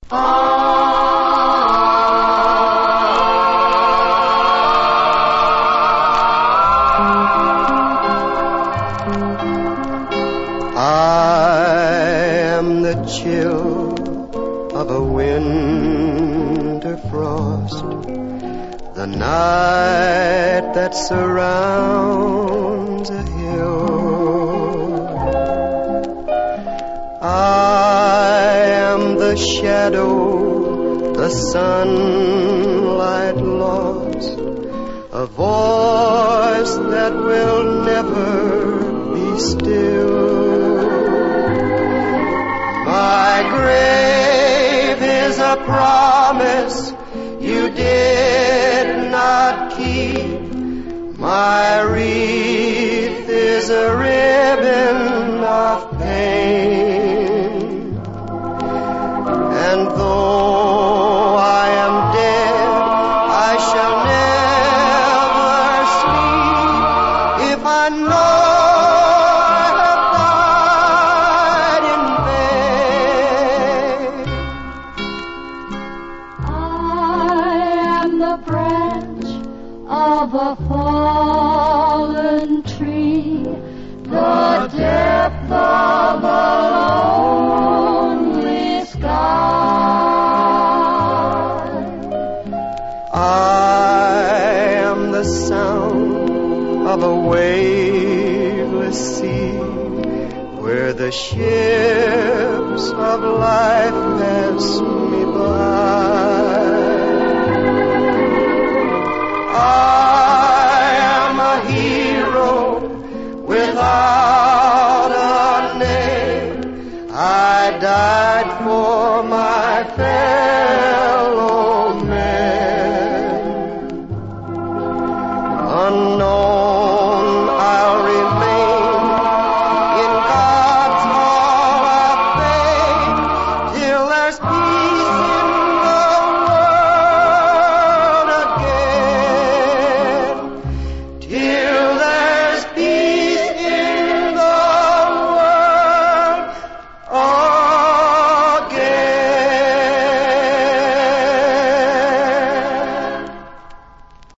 The chill of a winter frost, the night that surrounds a hill. I am the shadow, the sunlight lost, a voice that will never be still. My grave is a promise you did not keep. My wreath is a ribbon of pain. And though I am dead, I shall never sleep if I know of a fallen tree, the depth of a lonely sky. I am the sound of a waveless sea, where the ships of life pass me by. Without a name, I died for my faith.